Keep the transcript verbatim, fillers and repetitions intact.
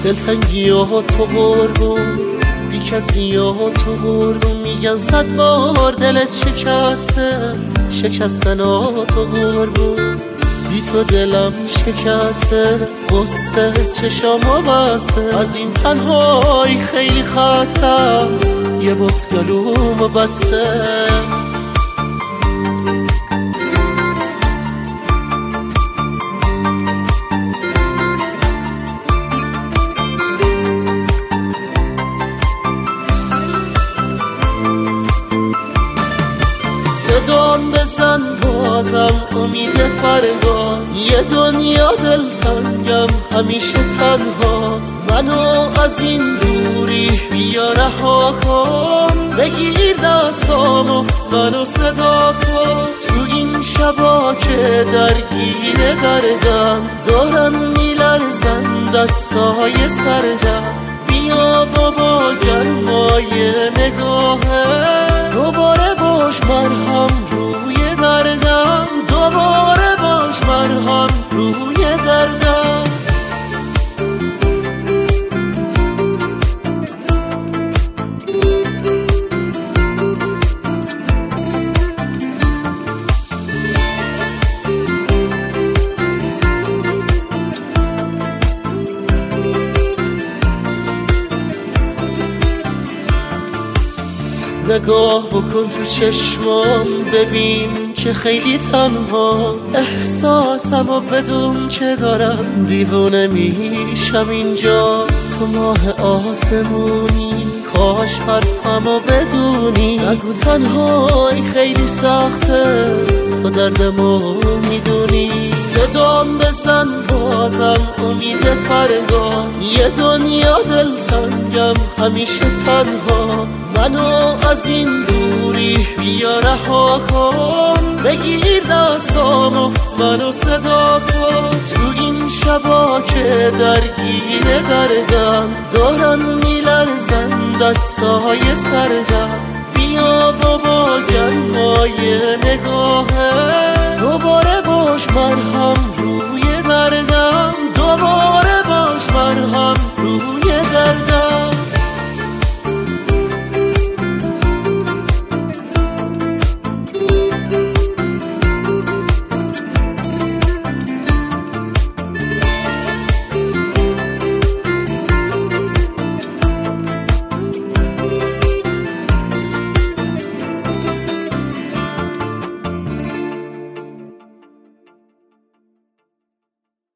دلتنگی ها تو قربون، بی کسی ها تو قربون. میگن صد بار دلت شکسته، شکستن ها تو قربون. بی تو دلم شکسته، غصه چشامو بسته. از این تنهایی خیلی خستم، یه بغض گلومو بسته. صدام بزن بازم امید فردا، یه دنیا دلتنگم همیشه تنها. منو از این دوری بیا رها کن، بگیر دستامو منو صدا کن. تو این شبا که درگیر دردم، دارن میلرزن دستای سردم. بیا و با گرمای نگاهه دوباره باش مرهم روی دردم، دوباره باش مرهم روی دردم. نگاه بکن تو چشمام، ببین که خیلی تنها. احساسمو بدون که دارم دیوونه میشم اینجا. تو ماه آسمونی، کاش حرفمو بدونی. نگو تنهایی خیلی سخته، تو دردمو میدونی. صدام بزن بازم امید فردا، یه دنیا دلتنگم همیشه تنها. منو از این دوری بیا رها کن، بگیر دستامو منو صدا کن. تو این شبا که درگیر دردم، دارن میلرزن دستای سردم. بیا و با گرمای نگاهه دوباره باش مرهم